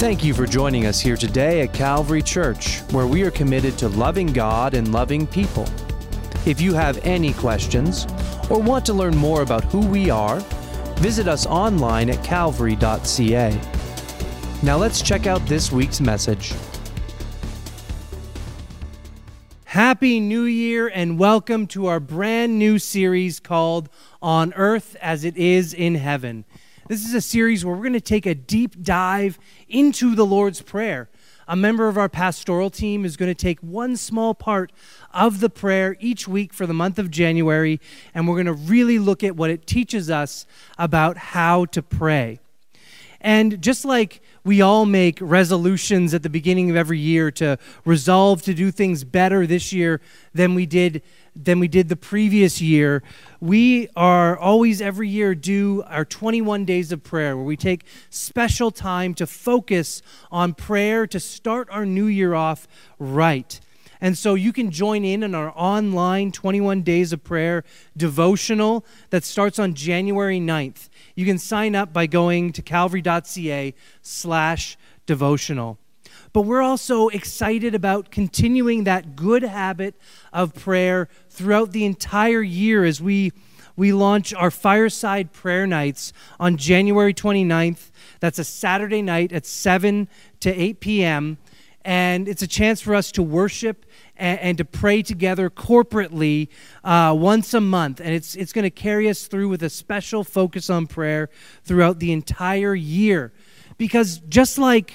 Thank you for joining us here today at Calvary Church, where we are committed to loving God and loving people. If you have any questions or want to learn more about who we are, visit us online at calvary.ca. Now let's check out this week's message. Happy New Year and welcome to our brand new series called On Earth as It Is in Heaven. This is a series where we're going to take a deep dive into the Lord's Prayer. A member of our pastoral team is going to take one small part of the prayer each week for the month of January, and we're going to really look at what it teaches us about how to pray. And just like we all make resolutions at the beginning of every year to resolve to do things better this year than we did the previous year, we are always every year do our 21 days of prayer, where we take special time to focus on prayer to start our new year off right. And so you can join in our online 21 Days of Prayer devotional that starts on January 9th. You can sign up by going to calvary.ca/devotional. But we're also excited about continuing that good habit of prayer throughout the entire year as we launch our Fireside Prayer Nights on January 29th. That's a Saturday night at 7 to 8 p.m., and it's a chance for us to worship and to pray together corporately once a month. And it's going to carry us through with a special focus on prayer throughout the entire year. Because just like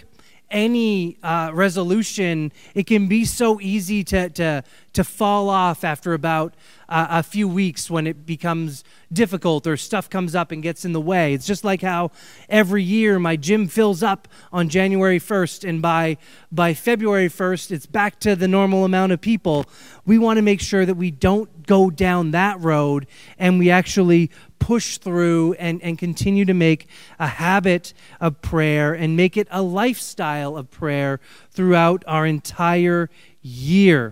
any resolution, it can be so easy to fall off after about a few weeks when it becomes difficult or stuff comes up and gets in the way. It's just like how every year my gym fills up on January 1st, and by February 1st, it's back to the normal amount of people. We want to make sure that we don't go down that road and we actually push through and continue to make a habit of prayer and make it a lifestyle of prayer throughout our entire year.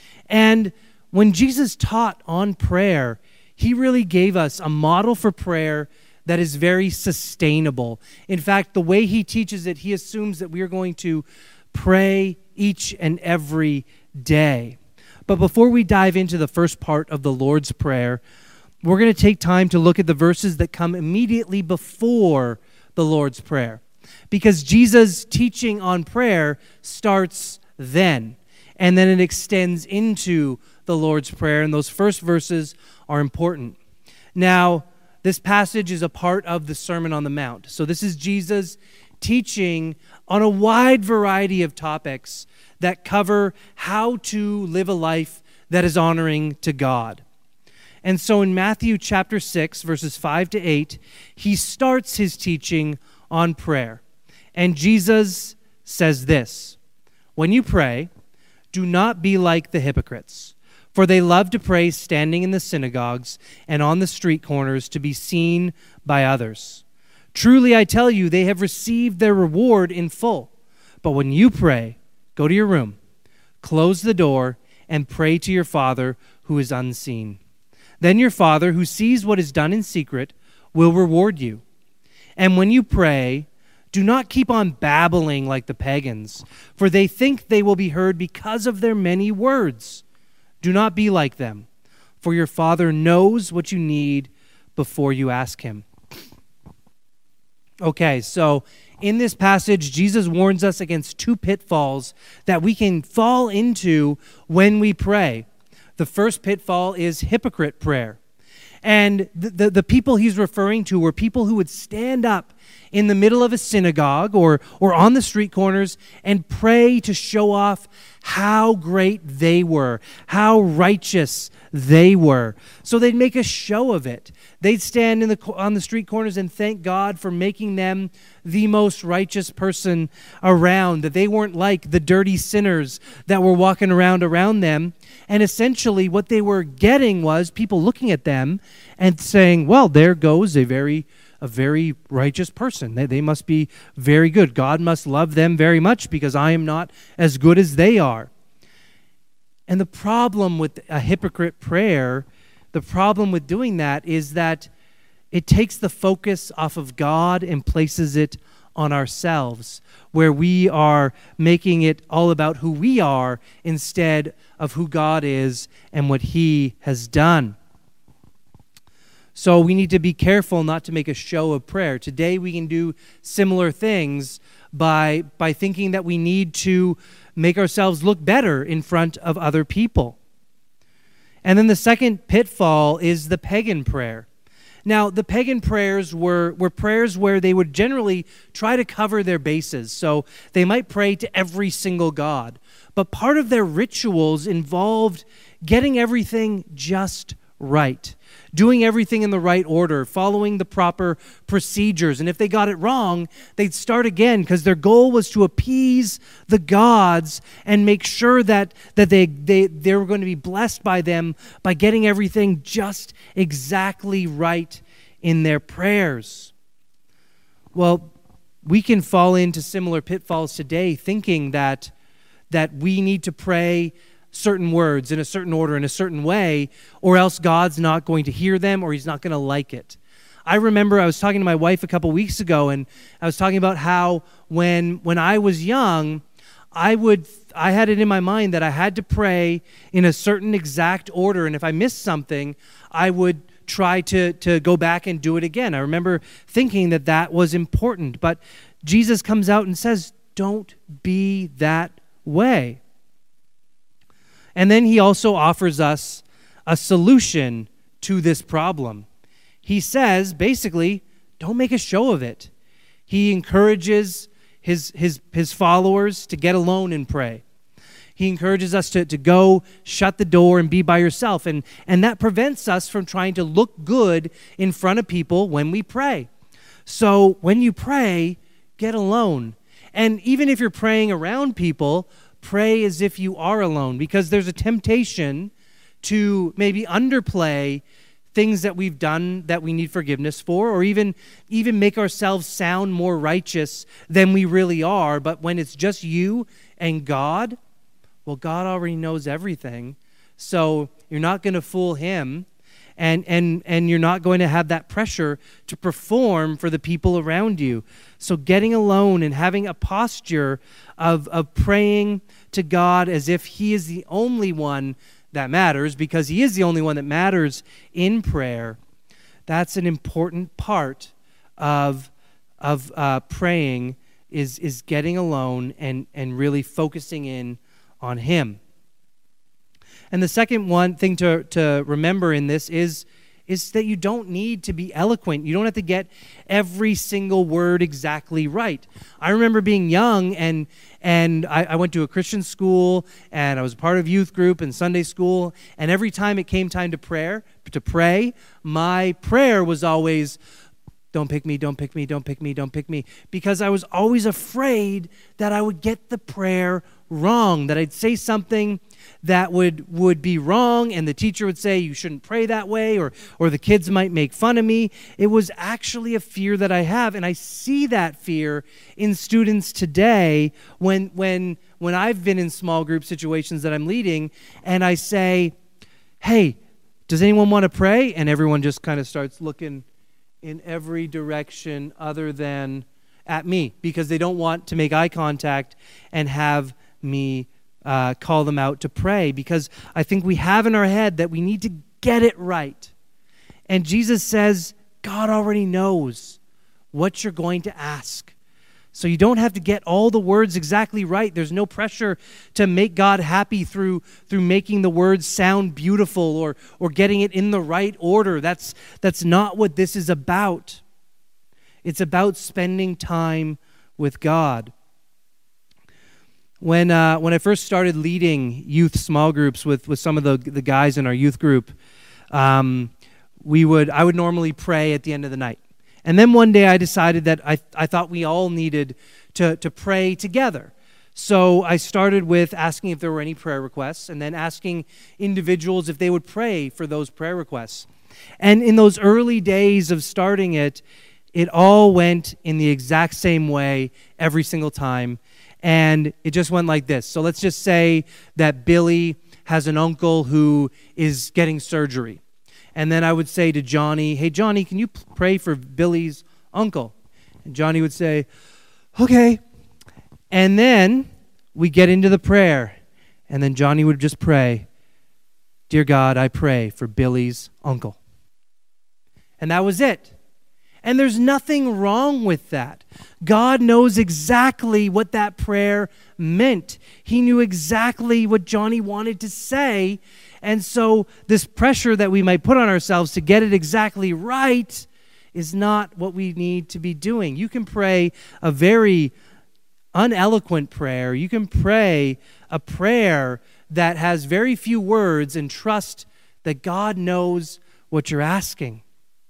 And when Jesus taught on prayer, he really gave us a model for prayer that is very sustainable. In fact, the way he teaches it, he assumes that we are going to pray each and every day. But before we dive into the first part of the Lord's Prayer, we're going to take time to look at the verses that come immediately before the Lord's Prayer, because Jesus' teaching on prayer starts then, and then it extends into the Lord's Prayer, and those first verses are important. Now, this passage is a part of the Sermon on the Mount. So this is Jesus teaching on a wide variety of topics that cover how to live a life that is honoring to God. And so in Matthew chapter 6, verses 5 to 8, he starts his teaching on prayer. And Jesus says this: "When you pray, do not be like the hypocrites, for they love to pray standing in the synagogues and on the street corners to be seen by others. Truly, I tell you, they have received their reward in full. But when you pray, go to your room, close the door, and pray to your Father who is unseen. Then your Father, who sees what is done in secret, will reward you. And when you pray, do not keep on babbling like the pagans, for they think they will be heard because of their many words. Do not be like them, for your Father knows what you need before you ask him." Okay, so in this passage, Jesus warns us against two pitfalls that we can fall into when we pray. The first pitfall is hypocrite prayer. And the people he's referring to were people who would stand up in the middle of a synagogue or on the street corners and pray to show off how great they were, how righteous they were. So they'd make a show of it. They'd stand on the street corners and thank God for making them the most righteous person around, that they weren't like the dirty sinners that were walking around them. And essentially what they were getting was people looking at them and saying, well, there goes a very righteous person. They must be very good. God must love them very much because I am not as good as they are. And the problem with a hypocrite prayer, the problem with doing that is that it takes the focus off of God and places it on ourselves, where we are making it all about who we are instead of who God is and what He has done. So we need to be careful not to make a show of prayer. Today we can do similar things by thinking that we need to make ourselves look better in front of other people. And then the second pitfall is the pagan prayer. Now, the pagan prayers were prayers where they would generally try to cover their bases. So they might pray to every single god. But part of their rituals involved getting everything just right, doing everything in the right order, following the proper procedures. And if they got it wrong, they'd start again because their goal was to appease the gods and make sure that they were going to be blessed by them by getting everything just exactly right in their prayers. Well, we can fall into similar pitfalls today, thinking that we need to pray certain words in a certain order, in a certain way, or else God's not going to hear them or He's not going to like it. I remember I was talking to my wife a couple weeks ago, and I was talking about how when I was young, I had it in my mind that I had to pray in a certain exact order, and if I missed something, I would try to go back and do it again. I remember thinking that was important, but Jesus comes out and says, don't be that way. And then He also offers us a solution to this problem. He says, basically, don't make a show of it. He encourages his followers to get alone and pray. He encourages us to go shut the door and be by yourself. And that prevents us from trying to look good in front of people when we pray. So when you pray, get alone. And even if you're praying around people, pray as if you are alone, because there's a temptation to maybe underplay things that we've done that we need forgiveness for, or even make ourselves sound more righteous than we really are. But when it's just you and God, well, God already knows everything, so you're not going to fool Him, and you're not going to have that pressure to perform for the people around you. So getting alone and having a posture of praying to God as if He is the only one that matters, because He is the only one that matters in prayer, that's an important part of praying, is getting alone and really focusing in on Him. And the second one thing to remember in this is that you don't need to be eloquent. You don't have to get every single word exactly right. I remember being young, and I went to a Christian school, and I was part of youth group and Sunday school, and every time it came time to pray, my prayer was always, don't pick me, don't pick me, don't pick me, don't pick me, because I was always afraid that I would get the prayer wrong, that I'd say something that would be wrong, and the teacher would say, you shouldn't pray that way, or the kids might make fun of me. It was actually a fear that I have, and I see that fear in students today when I've been in small group situations that I'm leading, and I say, hey, does anyone want to pray? And everyone just kind of starts looking in every direction other than at me, because they don't want to make eye contact and have me call them out to pray, because I think we have in our head that we need to get it right. And Jesus says, God already knows what you're going to ask. So you don't have to get all the words exactly right. There's no pressure to make God happy through making the words sound beautiful or getting it in the right order. That's not what this is about. It's about spending time with God. When I first started leading youth small groups with some of the guys in our youth group, I would normally pray at the end of the night. And then one day I decided that I thought we all needed to pray together. So I started with asking if there were any prayer requests, and then asking individuals if they would pray for those prayer requests. And in those early days of starting it all went in the exact same way every single time. And it just went like this. So let's just say that Billy has an uncle who is getting surgery. And then I would say to Johnny, hey, Johnny, can you pray for Billy's uncle? And Johnny would say, okay. And then we get into the prayer. And then Johnny would just pray, "Dear God, I pray for Billy's uncle." And that was it. And there's nothing wrong with that. God knows exactly what that prayer meant. He knew exactly what Johnny wanted to say. And so this pressure that we might put on ourselves to get it exactly right is not what we need to be doing. You can pray a very uneloquent prayer. You can pray a prayer that has very few words and trust that God knows what you're asking.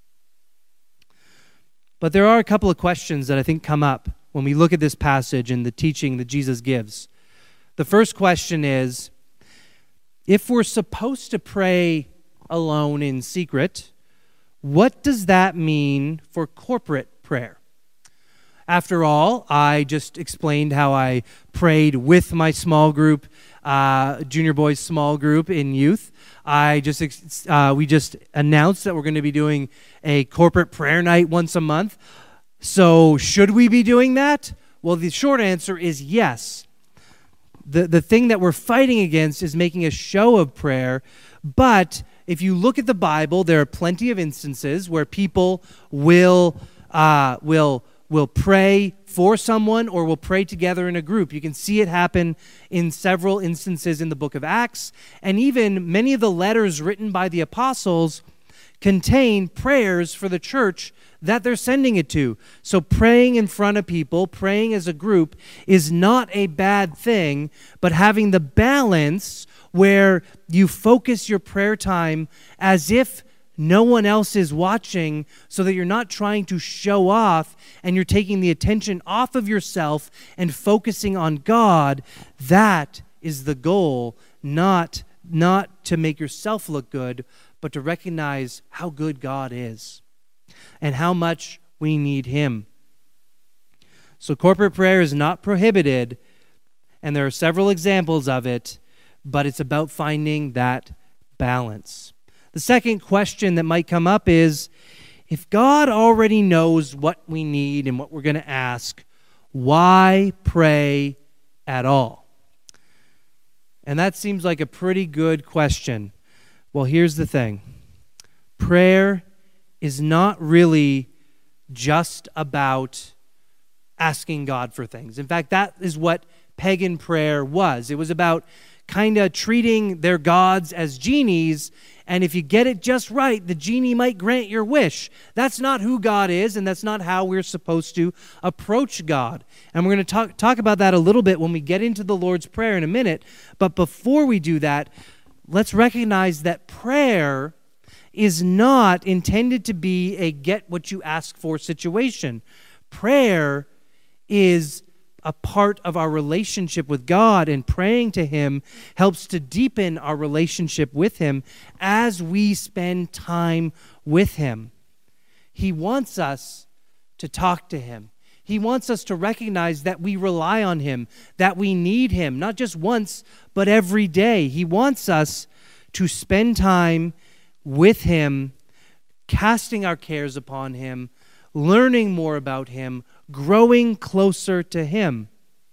But there are a couple of questions that I think come up when we look at this passage and the teaching that Jesus gives. The first question is, if we're supposed to pray alone in secret, what does that mean for corporate prayer? After all, I just explained how I prayed with my small group, junior boys small group in youth. We just announced that we're going to be doing a corporate prayer night once a month. So should we be doing that? Well, the short answer is yes. The thing that we're fighting against is making a show of prayer. But if you look at the Bible, there are plenty of instances where people will pray for someone or will pray together in a group. You can see it happen in several instances in the book of Acts. And even many of the letters written by the apostles contain prayers for the church that they're sending it to. So praying in front of people, praying as a group, is not a bad thing, but having the balance where you focus your prayer time as if no one else is watching, so that you're not trying to show off and you're taking the attention off of yourself and focusing on God. That is the goal, not to make yourself look good, but to recognize how good God is and how much we need Him. So corporate prayer is not prohibited, and there are several examples of it, but it's about finding that balance. The second question that might come up is, if God already knows what we need and what we're going to ask, why pray at all? And that seems like a pretty good question. Well, here's the thing. Prayer is not really just about asking God for things. In fact, that is what pagan prayer was. It was about kind of treating their gods as genies, and if you get it just right, the genie might grant your wish. That's not who God is, and that's not how we're supposed to approach God. And we're going to talk about that a little bit when we get into the Lord's Prayer in a minute. But before we do that, let's recognize that prayer is not intended to be a get-what-you-ask-for situation. Prayer is a part of our relationship with God, and praying to Him helps to deepen our relationship with Him as we spend time with Him. He wants us to talk to Him. He wants us to recognize that we rely on Him, that we need Him, not just once, but every day. He wants us to spend time with Him, casting our cares upon Him, learning more about Him, growing closer to Him.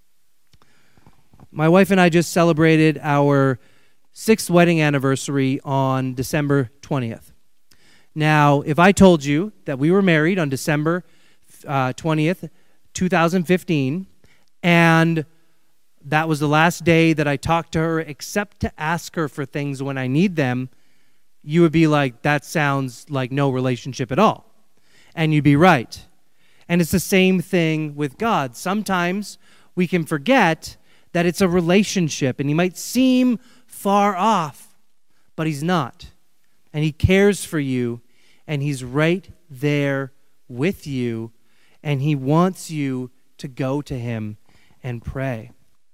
My wife and I just celebrated our 6th wedding anniversary on December 20th. Now, if I told you that we were married on December 20th, 2015, and that was the last day that I talked to her except to ask her for things when I need them, you would be like, that sounds like no relationship at all. And you'd be right. And it's the same thing with God. Sometimes we can forget that it's a relationship, and He might seem far off, but He's not. And He cares for you, and He's right there with you, and He wants you to go to Him and pray.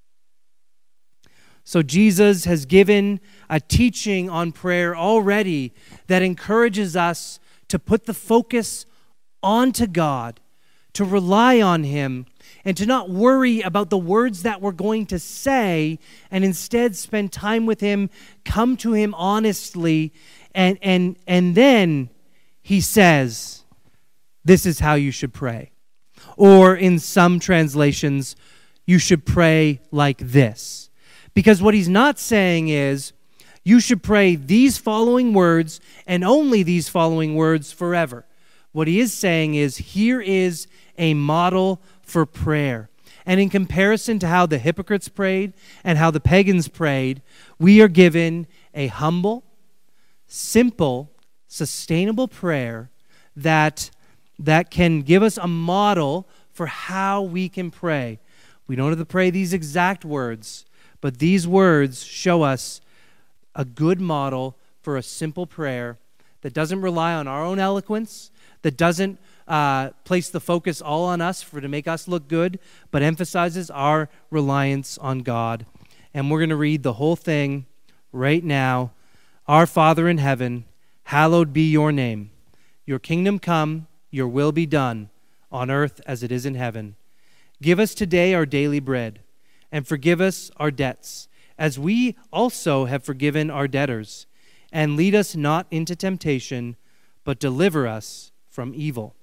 So Jesus has given a teaching on prayer already that encourages us to put the focus onto God, to rely on Him, and to not worry about the words that we're going to say, and instead spend time with Him, come to Him honestly, and then He says, this is how you should pray. Or in some translations, you should pray like this. Because what he's not saying is, you should pray these following words and only these following words forever. What he is saying is, here is a model for prayer. And in comparison to how the hypocrites prayed and how the pagans prayed, we are given a humble, simple, sustainable prayer that can give us a model for how we can pray. We don't have to pray these exact words, but these words show us a good model for a simple prayer that doesn't rely on our own eloquence, that doesn't place the focus all on us to make us look good, but emphasizes our reliance on God. And we're going to read the whole thing right now. Our Father in heaven, hallowed be your name. Your kingdom come, your will be done, on earth as it is in heaven. Give us today our daily bread, and forgive us our debts, as we also have forgiven our debtors. And lead us not into temptation, but deliver us from evil.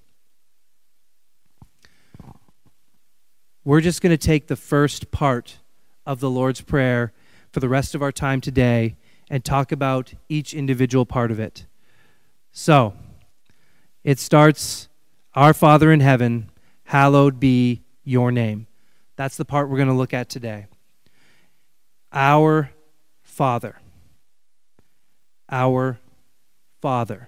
We're just going to take the first part of the Lord's Prayer for the rest of our time today and talk about each individual part of it. So, it starts, Our Father in heaven, hallowed be your name. That's the part we're going to look at today. Our Father. Our Father.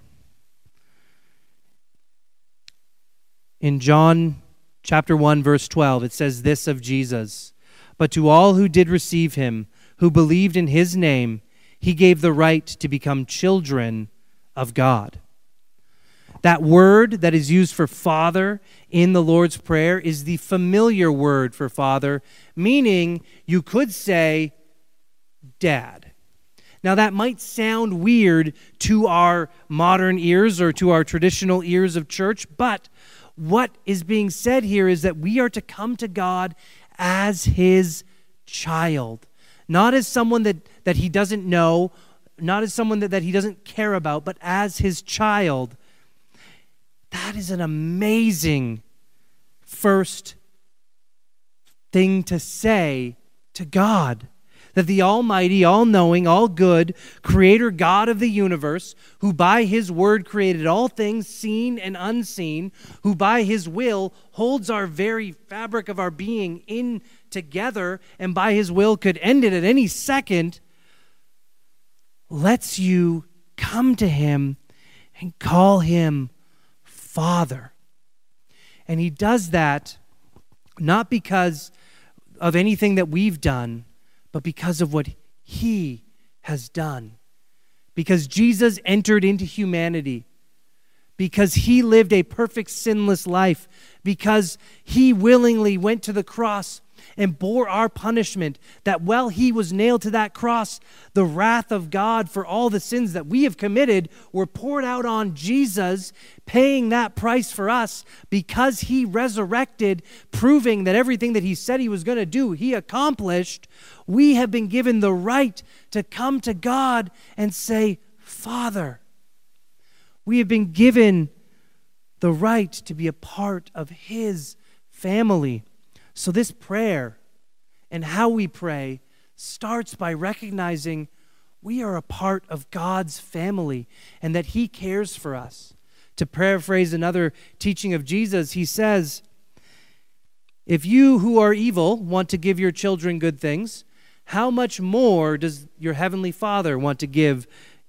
In John chapter 1, verse 12, it says this of Jesus, "But to all who did receive him, who believed in his name, he gave the right to become children of God." That word that is used for Father in the Lord's Prayer is the familiar word for Father, meaning you could say Dad. Now that might sound weird to our modern ears or to our traditional ears of church, but what is being said here is that we are to come to God as his child, not as someone that he doesn't know, not as someone that he doesn't care about, but as his child. That is an amazing first thing to say to God. That the almighty, all-knowing, all-good, creator God of the universe, who by his word created all things seen and unseen, who by his will holds our very fabric of our being in together, and by his will could end it at any second, lets you come to him and call him Father. And he does that not because of anything that we've done, but because of what he has done. Because Jesus entered into humanity. Because he lived a perfect sinless life. Because he willingly went to the cross and bore our punishment, that while he was nailed to that cross, the wrath of God for all the sins that we have committed were poured out on Jesus, paying that price for us because he resurrected, proving that everything that he said he was going to do, he accomplished. We have been given the right to come to God and say, Father. We have been given the right to be a part of his family. So this prayer and how we pray starts by recognizing we are a part of God's family and that he cares for us. To paraphrase another teaching of Jesus, he says, "If you who are evil want to give your children good things, how much more does your heavenly Father want to give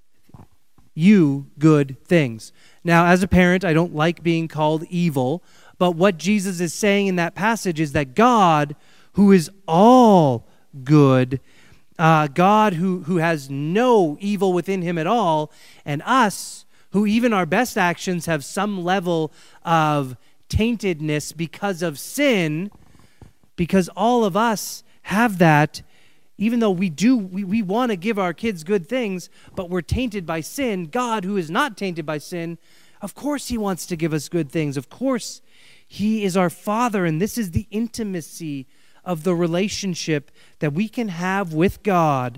you good things?" Now, as a parent, I don't like being called evil, but what Jesus is saying in that passage is that God, who is all good, God who has no evil within him at all, and us, who even our best actions have some level of taintedness because of sin, because all of us have that, even though we want to give our kids good things, but we're tainted by sin. God, who is not tainted by sin, of course he wants to give us good things. Of course he is our Father, and this is the intimacy of the relationship that we can have with God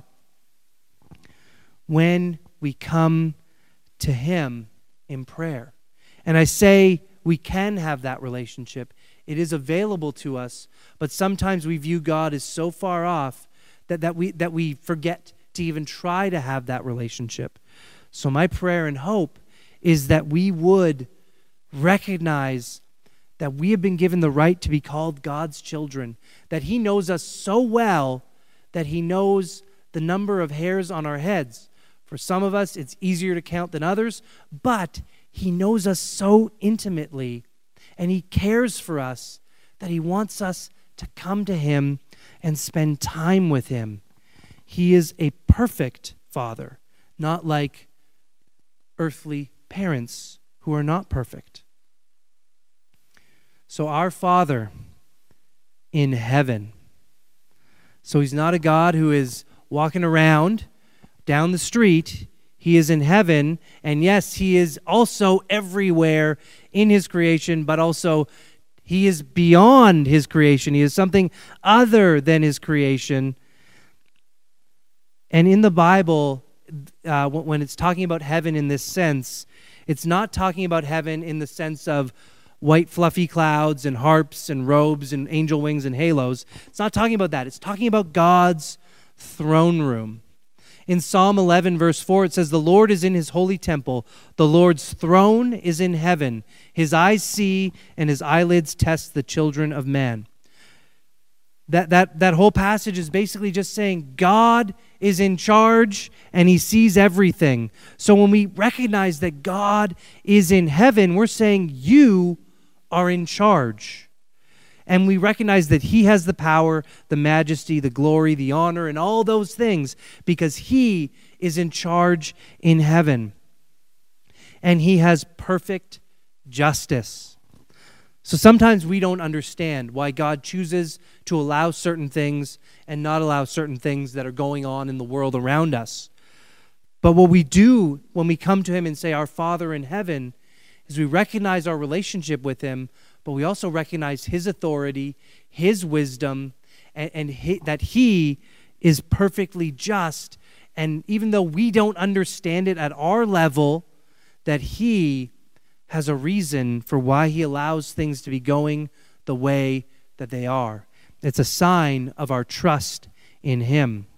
when we come to him in prayer. And I say We can have that relationship. It is available to us, but sometimes we view God as so far off that we forget to even try to have that relationship. So my prayer and hope is that we would recognize that we have been given the right to be called God's children, that He knows us so well that He knows the number of hairs on our heads. For some of us, it's easier to count than others, but He knows us so intimately, and He cares for us that He wants us to come to Him and spend time with Him. He is a perfect Father, not like earthly parents who are not perfect. So our Father in heaven. So He's not a God who is walking around down the street. He is in heaven, and yes, He is also everywhere in His creation, but also He is beyond His creation. He is something other than His creation. And in the Bible, when it's talking about heaven in this sense, it's not talking about heaven in the sense of white fluffy clouds and harps and robes and angel wings and halos. It's not talking about that. It's talking about God's throne room. In Psalm 11, verse 4, it says, "The Lord is in His holy temple. The Lord's throne is in heaven. His eyes see and His eyelids test the children of man." That whole passage is basically just saying God is in charge and He sees everything. So when we recognize that God is in heaven, we're saying you are in charge. And we recognize that He has the power, the majesty, the glory, the honor, and all those things because He is in charge in heaven. And He has perfect justice. So sometimes we don't understand why God chooses to allow certain things and not allow certain things that are going on in the world around us. But what we do when we come to Him and say, "Our Father in heaven," is we recognize our relationship with Him, but we also recognize His authority, His wisdom, and that He is perfectly just. And even though we don't understand it at our level, that He has a reason for why He allows things to be going the way that they are. It's a sign of our trust in Him.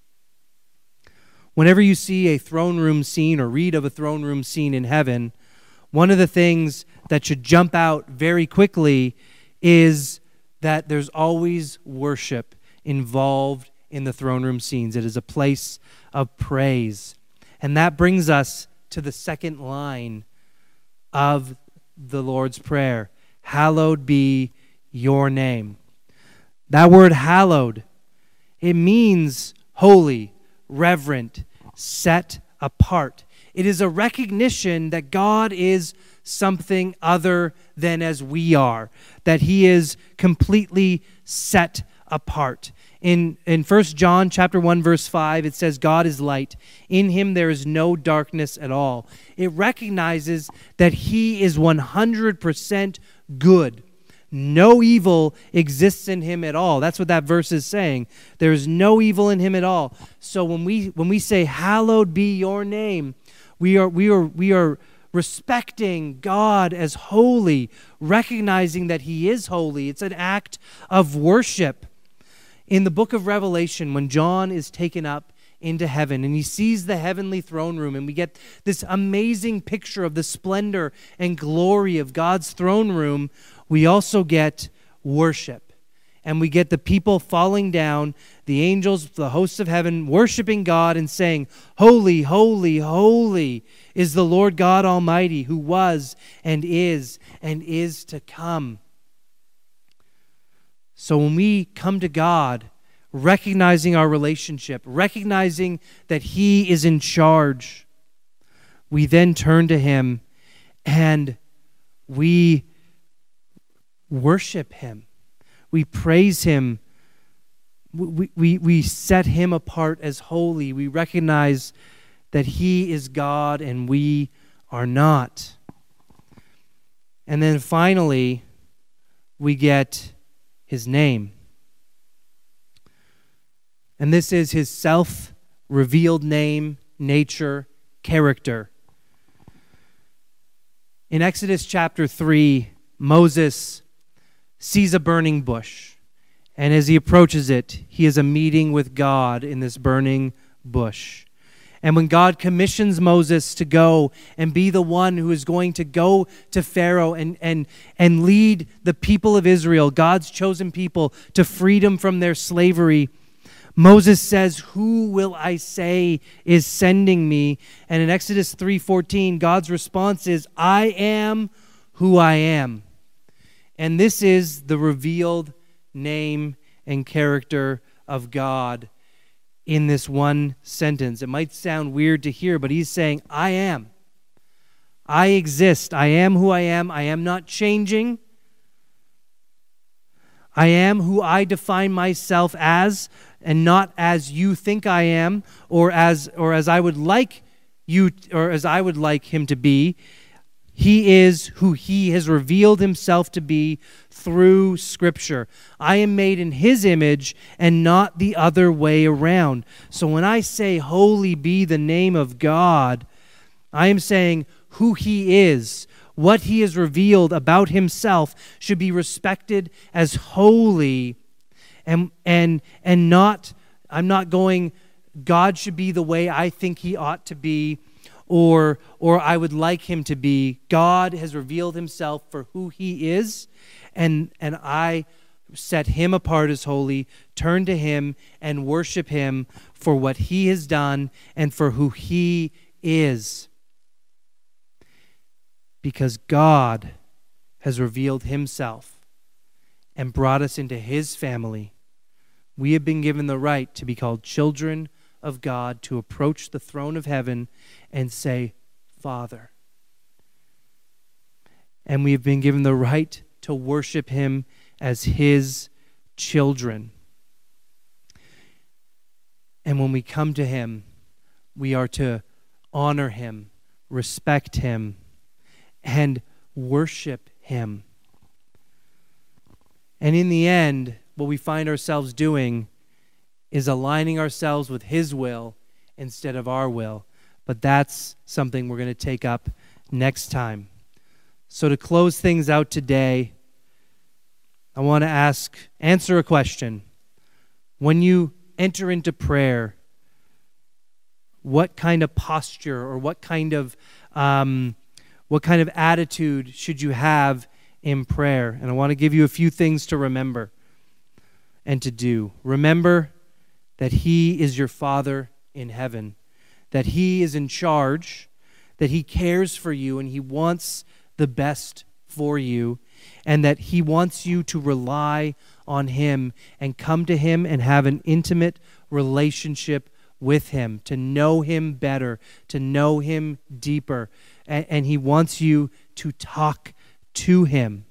Whenever you see a throne room scene or read of a throne room scene in heaven, one of the things that should jump out very quickly is that there's always worship involved in the throne room scenes. It is a place of praise. And that brings us to the second line of the Lord's Prayer. Hallowed be your name. That word hallowed, it means holy, reverent, set apart. It is a recognition that God is something other than as we are, that He is completely set apart. In 1 John chapter 1, verse 5, it says, "God is light. In Him there is no darkness at all." It recognizes that He is 100% good. No evil exists in Him at all. That's what that verse is saying. There is no evil in Him at all. So when we say, "Hallowed be your name," we are respecting God as holy, recognizing that He is holy. It's an act of worship. In the book of Revelation, when John is taken up into heaven and he sees the heavenly throne room, and we get this amazing picture of the splendor and glory of God's throne room, we also get worship. And we get the people falling down, the angels, the hosts of heaven, worshiping God and saying, "Holy, holy, holy is the Lord God Almighty, who was and is to come." So when we come to God, recognizing our relationship, recognizing that He is in charge, we then turn to Him and we worship Him. We praise Him. We set Him apart as holy. We recognize that He is God and we are not. And then finally, we get His name. And this is His self-revealed name, nature, character. In Exodus chapter 3, Moses sees a burning bush. And as he approaches it, he has a meeting with God in this burning bush. And when God commissions Moses to go and be the one who is going to go to Pharaoh and lead the people of Israel, God's chosen people, to freedom from their slavery, Moses says, "Who will I say is sending me?" And in Exodus 3:14, God's response is, "I am who I am." And this is the revealed name and character of God in this one sentence. It might sound weird to hear, but he's saying, I am. I exist. I am who I am. I am not changing. I am who I define myself as, and not as you think I am, or as I would like you, or as I would like him to be. He is who he has revealed himself to be through Scripture. I am made in his image and not the other way around. So when I say, holy be the name of God, I am saying who he is, what he has revealed about himself should be respected as holy, and not, I'm not going, God should be the way I think he ought to be, or I would like him to be. God has revealed himself for who he is, and I set him apart as holy, turn to him and worship him for what he has done and for who he is. Because God has revealed himself and brought us into his family, we have been given the right to be called children of God, to approach the throne of heaven and say, Father. And we have been given the right to worship him as his children. And when we come to him, we are to honor him, respect him, and worship him. And in the end, what we find ourselves doing is aligning ourselves with his will instead of our will. But that's something we're going to take up next time. So to close things out today, I want to answer a question. When you enter into prayer, what kind of posture or what kind of attitude should you have in prayer? And I want to give you a few things to remember and to do. Remember that he is your Father in heaven, that he is in charge, that he cares for you and he wants the best for you, and that he wants you to rely on him and come to him and have an intimate relationship with him, to know him better, to know him deeper, and he wants you to talk to him.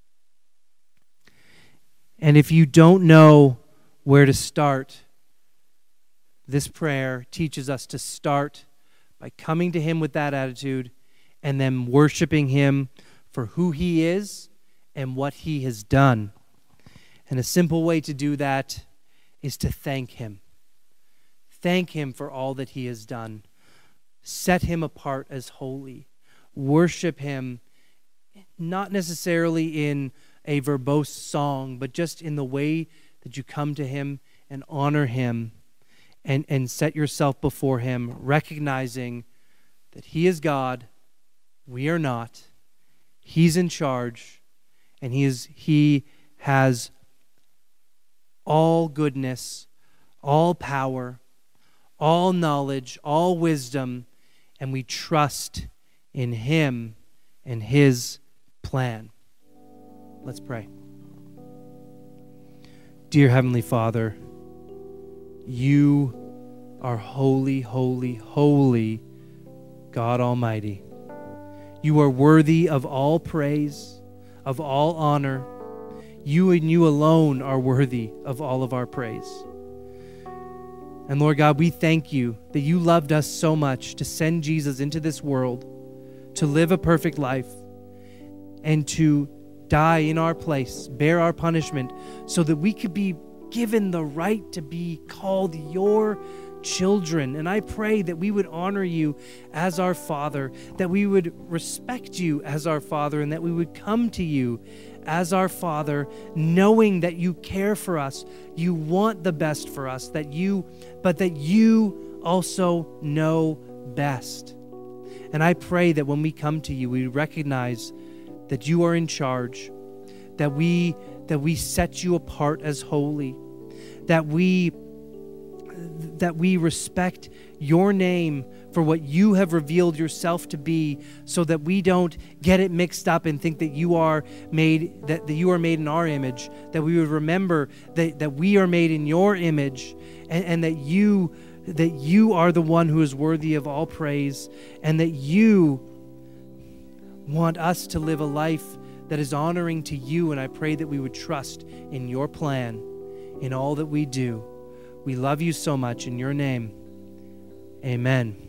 And if you don't know where to start, this prayer teaches us to start by coming to him with that attitude and then worshiping him for who he is and what he has done. And a simple way to do that is to thank him. Thank him for all that he has done. Set him apart as holy. Worship him, not necessarily in a verbose song, but just in the way that you come to him and honor him. And set yourself before him, recognizing that he is God, we are not. He's in charge, and he has all goodness, all power, all knowledge, all wisdom, and we trust in him and his plan. Let's pray. Dear Heavenly Father, you are holy, holy, holy, God Almighty. You are worthy of all praise, of all honor. You and you alone are worthy of all of our praise. And Lord God, we thank you that you loved us so much to send Jesus into this world, to live a perfect life, and to die in our place, bear our punishment, so that we could be given the right to be called your children. And I pray that we would honor you as our Father, that we would respect you as our Father, and that we would come to you as our Father, knowing that you care for us, you want the best for us, but that you also know best. And I pray that when we come to you, we recognize that you are in charge, that we set you apart as holy, that we respect your name for what you have revealed yourself to be, so that we don't get it mixed up and think that you are made in our image, that we would remember that we are made in your image, and that you are the one who is worthy of all praise, and that you want us to live a life that is honoring to you. And I pray that we would trust in your plan in all that we do. We love you so much. In your name, amen.